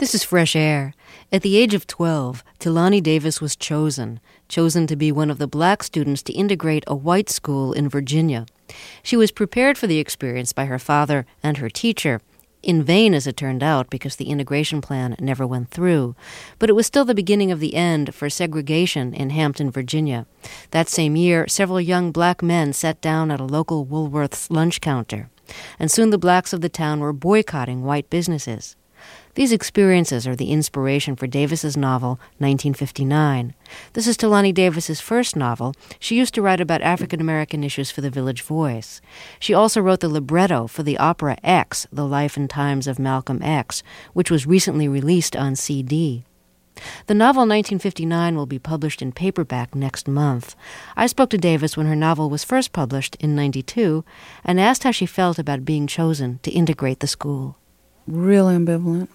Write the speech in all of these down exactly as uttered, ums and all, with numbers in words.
This is Fresh Air. At the age of twelve, Tilani Davis was chosen, chosen to be one of the black students to integrate a white school in Virginia. She was prepared for the experience by her father and her teacher, in vain as it turned out because the integration plan never went through. But it was still the beginning of the end for segregation in Hampton, Virginia. That same year, several young black men sat down at a local Woolworth's lunch counter, and soon the blacks of the town were boycotting white businesses. These experiences are the inspiration for Davis's novel, nineteen fifty-nine. This is Tilani Davis's first novel. She used to write about African-American issues for the Village Voice. She also wrote the libretto for the opera X, The Life and Times of Malcolm X, which was recently released on C D. The novel nineteen fifty-nine will be published in paperback next month. I spoke to Davis when her novel was first published in ninety-two and asked how she felt about being chosen to integrate the school. Real ambivalent.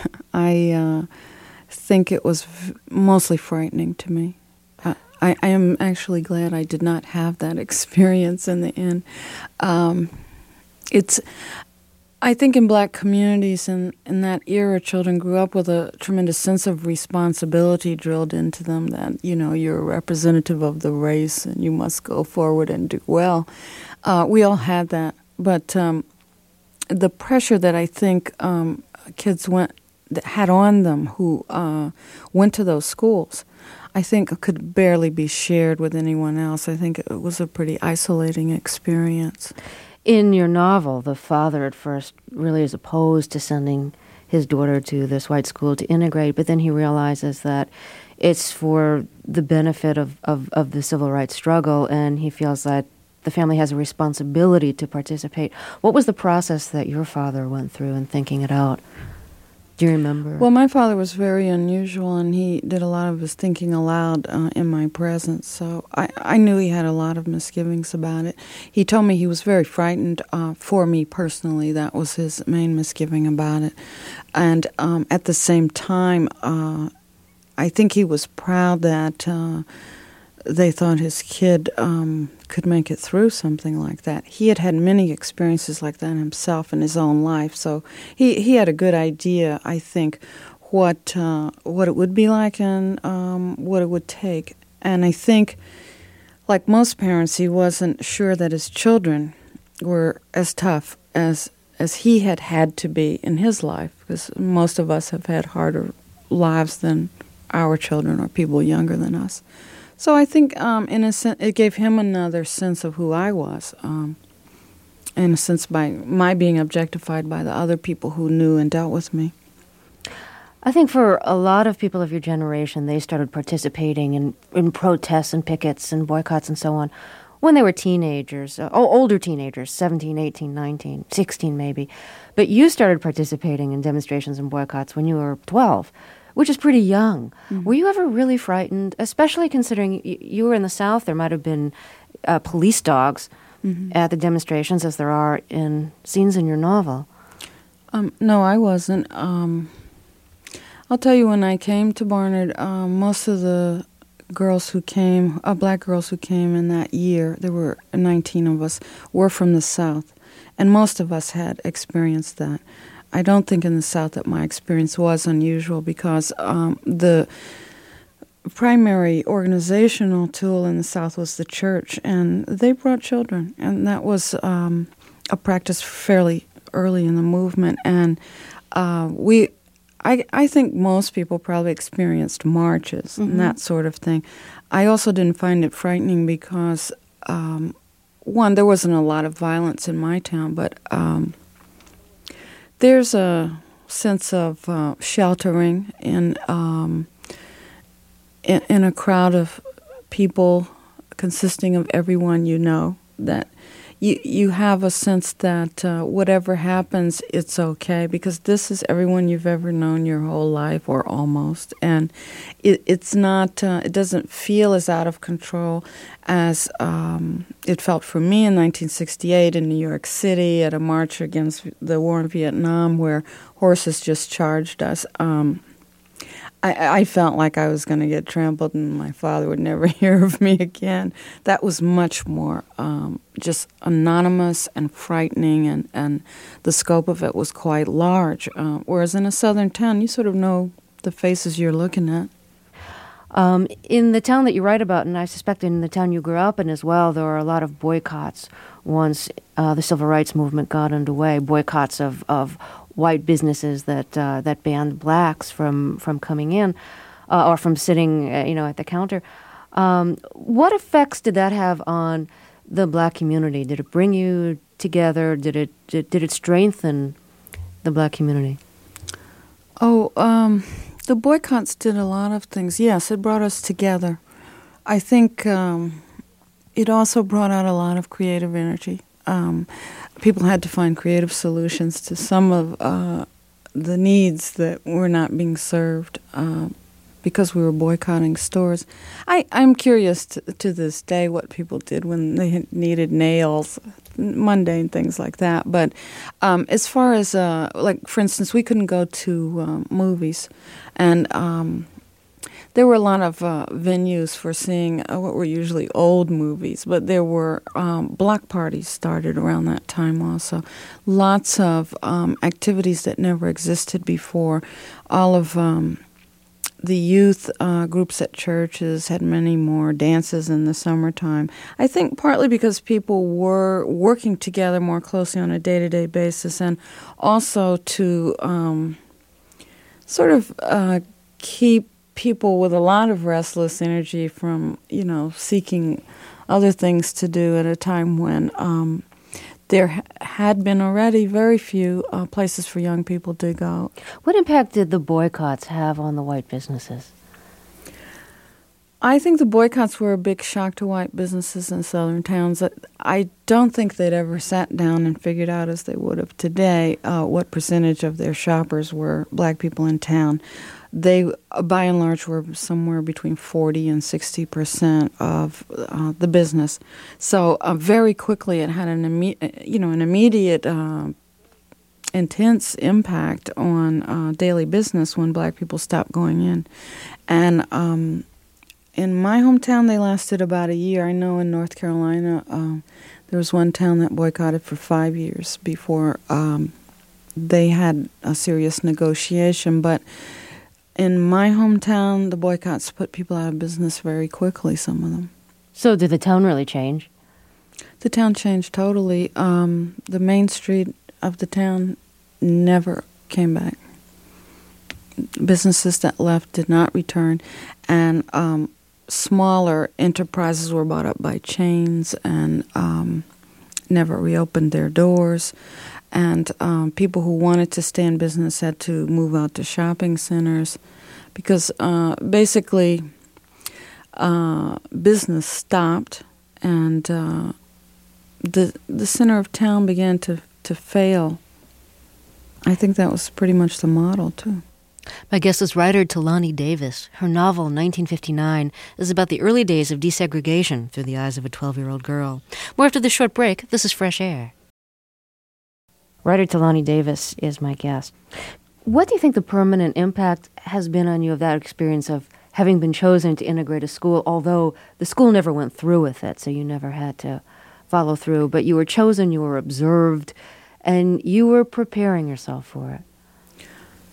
I uh, think it was v- mostly frightening to me. I, I, I am actually glad I did not have that experience in the end. Um, it's, I think in black communities in, in that era, children grew up with a tremendous sense of responsibility drilled into them that, you know, you're a representative of the race and you must go forward and do well. Uh, we all had that, but um, the pressure that I think um, kids went that had on them who uh, went to those schools, I think could barely be shared with anyone else. I think it was a pretty isolating experience. In your novel, the father at first really is opposed to sending his daughter to this white school to integrate, but then he realizes that it's for the benefit of, of, of the civil rights struggle, and he feels that the family has a responsibility to participate. What was the process that your father went through in thinking it out? Do you remember? Well, my father was very unusual, and he did a lot of his thinking aloud uh, in my presence, so I, I knew he had a lot of misgivings about it. He told me he was very frightened uh, for me personally. That was his main misgiving about it. And um, at the same time, uh, I think he was proud that uh, they thought his kid um, could make it through something like that. He had had many experiences like that himself in his own life, so he, he had a good idea, I think, what uh, what it would be like and um, what it would take. And I think, like most parents, he wasn't sure that his children were as tough as as he had had to be in his life, because most of us have had harder lives than our children or people younger than us. So I think, um, in a sense, it gave him another sense of who I was, um, in a sense, by my being objectified by the other people who knew and dealt with me. I think for a lot of people of your generation, they started participating in, in protests and pickets and boycotts and so on when they were teenagers, uh, oh, older teenagers, seventeen, eighteen, nineteen, sixteen maybe. But you started participating in demonstrations and boycotts when you were twelve. Which is pretty young. Mm-hmm. Were you ever really frightened, especially considering y- you were in the South? There might have been uh, police dogs mm-hmm. at the demonstrations, as there are in scenes in your novel. Um, no, I wasn't. Um, I'll tell you, when I came to Barnard, um, most of the girls who came, uh, black girls who came in that year, there were nineteen of us, were from the South. And most of us had experienced that. I don't think in the South that my experience was unusual because um, the primary organizational tool in the South was the church, and they brought children, and that was um, a practice fairly early in the movement. And uh, we, I, I think most people probably experienced marches mm-hmm. and that sort of thing. I also didn't find it frightening because, um, one, there wasn't a lot of violence in my town, but um, there's a sense of uh, sheltering in, um, in in a crowd of people consisting of everyone you know, that you you have a sense that uh, whatever happens, it's okay, because this is everyone you've ever known your whole life, or almost, and it, it's not, uh, it doesn't feel as out of control as um, it felt for me in nineteen sixty-eight in New York City at a march against the war in Vietnam where horses just charged us. Um, I, I felt like I was going to get trampled and my father would never hear of me again. That was much more um, just anonymous and frightening, and, and the scope of it was quite large. Uh, whereas in a southern town, you sort of know the faces you're looking at. Um, in the town that you write about, and I suspect in the town you grew up in as well, there were a lot of boycotts once uh, the civil rights movement got underway, boycotts of, of white businesses that uh, that banned blacks from, from coming in uh, or from sitting uh, you know, at the counter. Um, what effects did that have on the black community? Did it bring you together? Did it did, did it strengthen the black community? Oh, um... the boycotts did a lot of things. Yes, it brought us together. I think um, it also brought out a lot of creative energy. Um, people had to find creative solutions to some of uh, the needs that were not being served uh, because we were boycotting stores. I, I'm curious to, to this day what people did when they needed nails, mundane things like that. But um, as far as, uh, like, for instance, we couldn't go to uh, movies. And um, there were a lot of uh, venues for seeing uh, what were usually old movies, but there were um, block parties started around that time also. Lots of um, activities that never existed before. All of um, the youth uh, groups at churches had many more dances in the summertime. I think partly because people were working together more closely on a day-to-day basis, and also to um, sort of uh, keep people with a lot of restless energy from, you know, seeking other things to do at a time when um, there ha- had been already very few uh, places for young people to go. What impact did the boycotts have on the white businesses? I think the boycotts were a big shock to white businesses in southern towns. I don't think they'd ever sat down and figured out, as they would have today, uh, what percentage of their shoppers were black people in town. They, by and large, were somewhere between forty and sixty percent of uh, the business. So uh, very quickly, it had an imme- you know an immediate, uh, intense impact on uh, daily business when black people stopped going in. And um, in my hometown, they lasted about a year. I know in North Carolina, uh, there was one town that boycotted for five years before um, they had a serious negotiation. But in my hometown, the boycotts put people out of business very quickly, some of them. So did the town really change? The town changed totally. Um, the main street of the town never came back. Businesses that left did not return, and um, smaller enterprises were bought up by chains and um, never reopened their doors. And um, people who wanted to stay in business had to move out to shopping centers because uh, basically uh, business stopped, and uh, the the center of town began to, to fail. I think that was pretty much the model, too. My guest is writer Talani Davis. Her novel, nineteen fifty-nine, is about the early days of desegregation through the eyes of a twelve-year-old girl. More after this short break. This is Fresh Air. Writer Talani Davis is my guest. What do you think the permanent impact has been on you of that experience of having been chosen to integrate a school, although the school never went through with it, so you never had to follow through, but you were chosen, you were observed, and you were preparing yourself for it?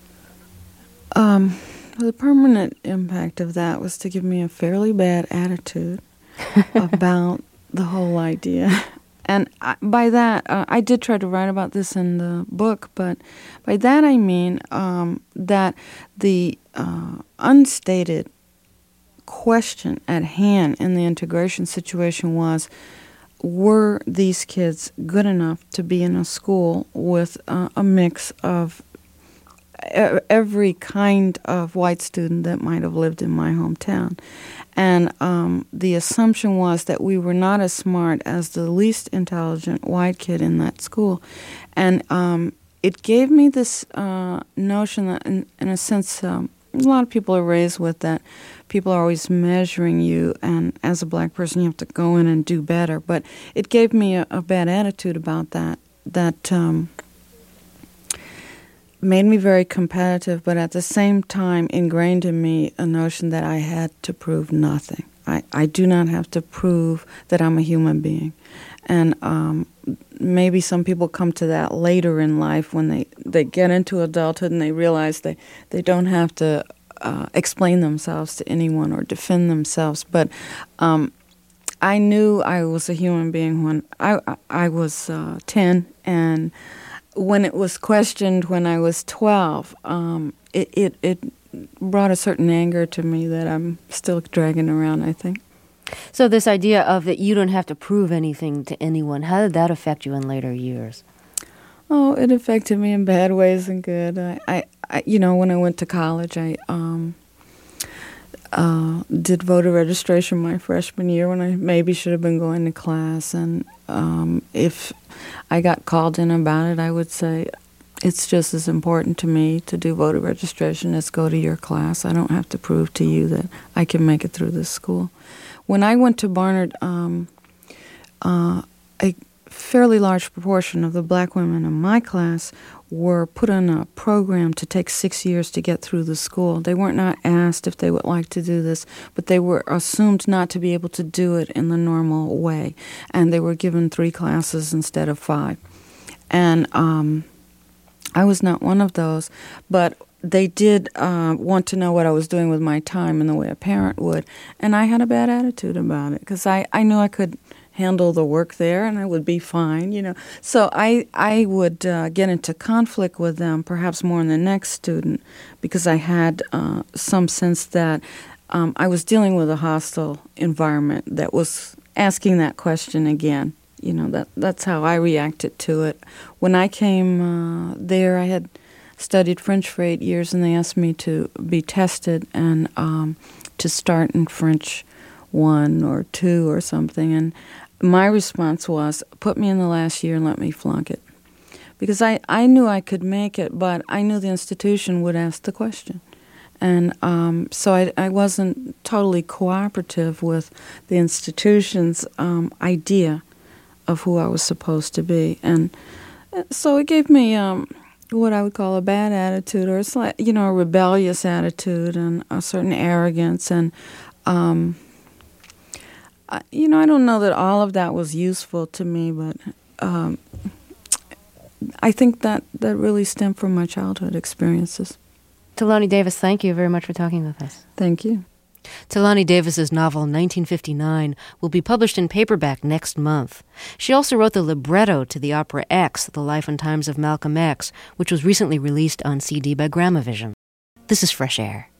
Um, the permanent impact of that was to give me a fairly bad attitude about the whole idea. And I, by that, uh, I did try to write about this in the book, but by that I mean um, that the uh, unstated question at hand in the integration situation was, were these kids good enough to be in a school with uh, a mix of every kind of white student that might have lived in my hometown? And um, the assumption was that we were not as smart as the least intelligent white kid in that school. And um, it gave me this uh, notion that, in, in a sense, um, a lot of people are raised with that. People are always measuring you, and as a black person, you have to go in and do better. But it gave me a, a bad attitude about that, that... Um, made me very competitive, but at the same time ingrained in me a notion that I had to prove nothing. I, I do not have to prove that I'm a human being. And um, maybe some people come to that later in life when they, they get into adulthood and they realize they, they don't have to uh, explain themselves to anyone or defend themselves. But um, I knew I was a human being when I, I was uh, ten, and when it was questioned when I was twelve, um, it, it, it brought a certain anger to me that I'm still dragging around, I think. So this idea of that you don't have to prove anything to anyone, how did that affect you in later years? Oh, it affected me in bad ways and good. I, I, I you know, when I went to college, I um, uh, did voter registration my freshman year when I maybe should have been going to class. And um, if I got called in about it, I would say, it's just as important to me to do voter registration as go to your class. I don't have to prove to you that I can make it through this school. When I went to Barnard, um, uh, a fairly large proportion of the black women in my class were put on a program to take six years to get through the school. They weren't not asked if they would like to do this, but they were assumed not to be able to do it in the normal way. And they were given three classes instead of five. And um, I was not one of those, but they did uh, want to know what I was doing with my time in the way a parent would. And I had a bad attitude about it because I, I knew I could handle the work there and I would be fine, you know. So I, I would uh, get into conflict with them, perhaps more than the next student, because I had uh, some sense that um, I was dealing with a hostile environment that was asking that question again. You know, that that's how I reacted to it. When I came uh, there, I had studied French for eight years, and they asked me to be tested and um, to start in French one or two or something. And my response was, put me in the last year and let me flunk it. Because I, I knew I could make it, but I knew the institution would ask the question. And um, so I, I wasn't totally cooperative with the institution's um, idea of who I was supposed to be. And so it gave me um, what I would call a bad attitude, or a slight, you know, a rebellious attitude and a certain arrogance. And, um, I, you know, I don't know that all of that was useful to me, but um, I think that, that really stemmed from my childhood experiences. Thilani Davis, thank you very much for talking with us. Thank you. Thilani Davis's novel nineteen fifty-nine will be published in paperback next month. She also wrote the libretto to the opera X, The Life and Times of Malcolm X, which was recently released on C D by Gramavision. This is Fresh Air.